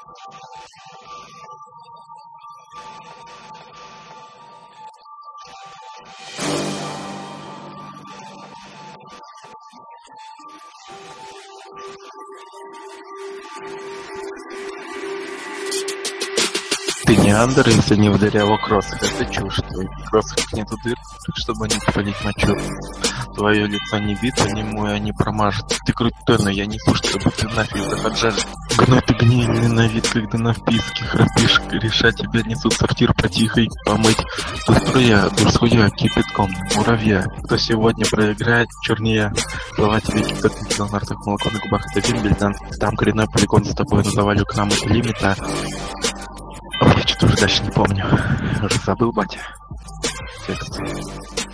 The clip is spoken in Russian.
Ты не андер, если не в дыре, а в кроссах. Это чушь. В твоих кроссах нету дыр, чтобы не полить мочу. Твое лицо не бито, не мой, не промажет. Ты крутой, но я не слышу, чтобы ты нафиг захаджажит. Гной ты гнильный на вид, когда на вписке храпишь. Реша тебя несут в сортир потихой помыть. Ты струя, дурсуя, кипятком, муравья. Кто сегодня проиграет, чернее. Слова тебе кипят на нартах, молоко на губах, это Вимбельдон. Там коренной полигон за тобой называли к нам это лимита. Ой, что-то уже дальше не помню. Уже забыл, батя. Текст.